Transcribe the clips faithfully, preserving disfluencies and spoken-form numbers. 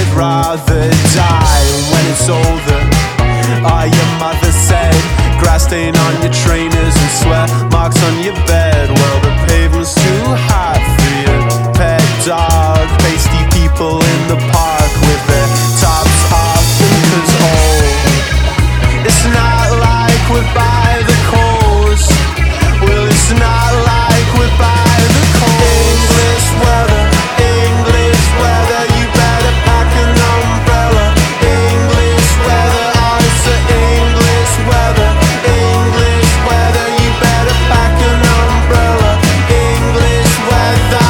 rather die when it's over. Ah, your mother said, grass stain on your trainers and sweat marks on your bed. Well, the pavement's too hot for your pet dog. Pasty people in the park with their tops off because old. It's not like we're by the coast. Well, it's not like we're by the coast. English weather, English weather, you better pack an umbrella. English weather, oh, it's the English weather. English weather, you better pack an umbrella. English weather.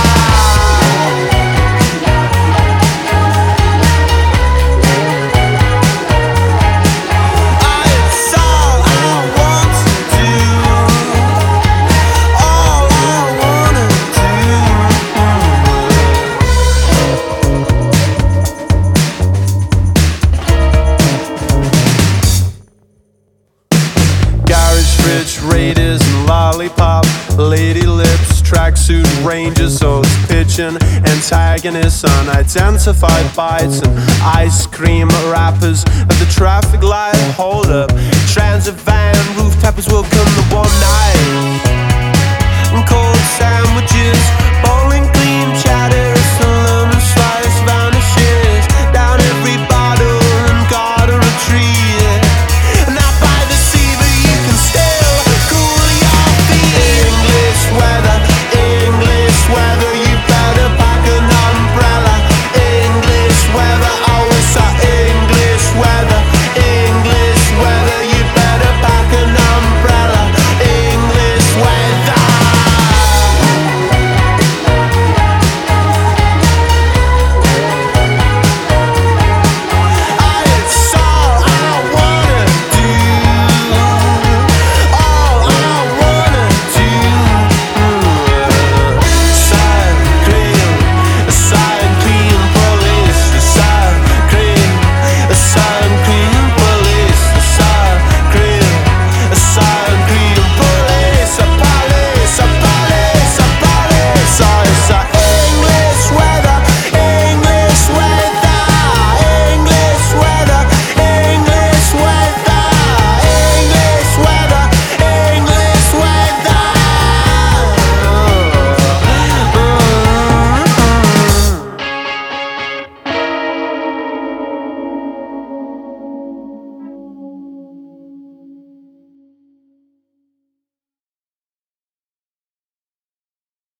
It's all I want to do. All I wanna do. Garage rich raiders and lollipop lady lips, tracksuit rangers, those pitching antagonists, unidentified bites and ice cream wrappers at the traffic light. Hold up, transit van roof tappers will come the one night. And cold sandwiches, bowling clean chatter